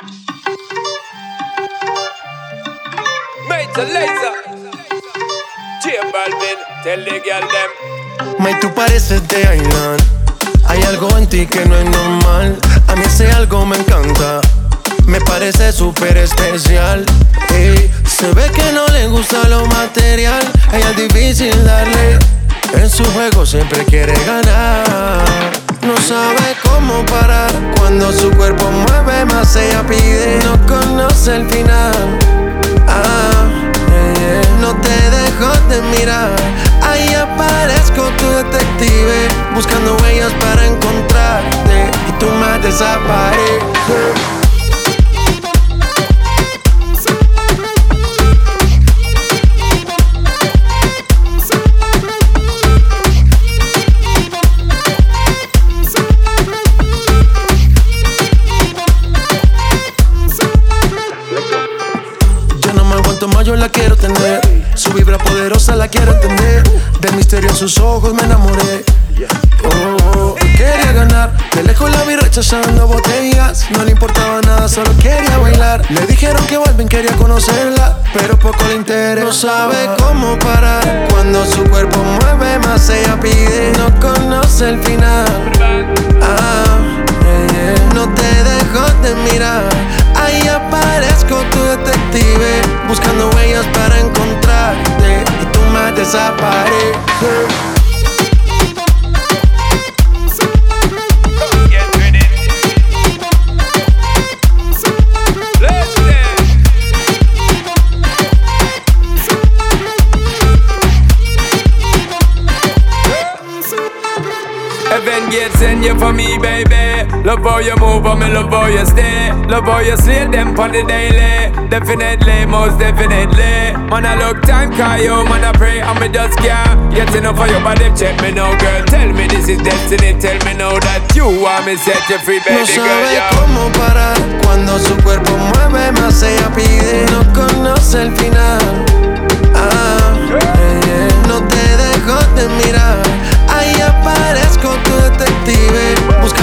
Major Lazer, J Balvin, tell the girl them. May, tú pareces de Island. Hay algo en ti que no es normal. A mí ese algo me encanta. Me parece súper especial. Ey, se ve que no le gusta lo material. A ella es difícil darle. En su juego siempre quiere ganar. No sabe cómo parar. Cuando su cuerpo mueve más ella pide. No conoce el final. No te dejo de mirar. Ahí aparezco tu detective, buscando huellas para encontrarte. Y tú más desapareces. Yo la quiero tener, su vibra poderosa la quiero entender. Del misterio en sus ojos me enamoré. Quería ganar, de lejos la vi rechazando botellas. No le importaba nada, solo quería bailar. Le dijeron que Balvin quería conocerla, pero poco le interesa. No sabe cómo parar. Cuando su cuerpo mueve más ella pide. No conoce el final. No te dejo de mirar. Ahí aparezco tu detective, buscando huellas para encontrarte. Y tú más desapareces. Heaven gate send you for me, baby. Love how you move, and me love how you stay. Love how you slay them on the daily. Definitely, most definitely. Man, I look time, call you, man, I pray, and me just can't get enough of your body. Check me now, girl. Tell me this is destiny. Tell me now that you want me set you free, baby. No sabe girl, yeah. cómo parar. Cuando su cuerpo mueve más ella pide. No conoce el final. No te dejo de mirar. Ahí aparezco tu detective,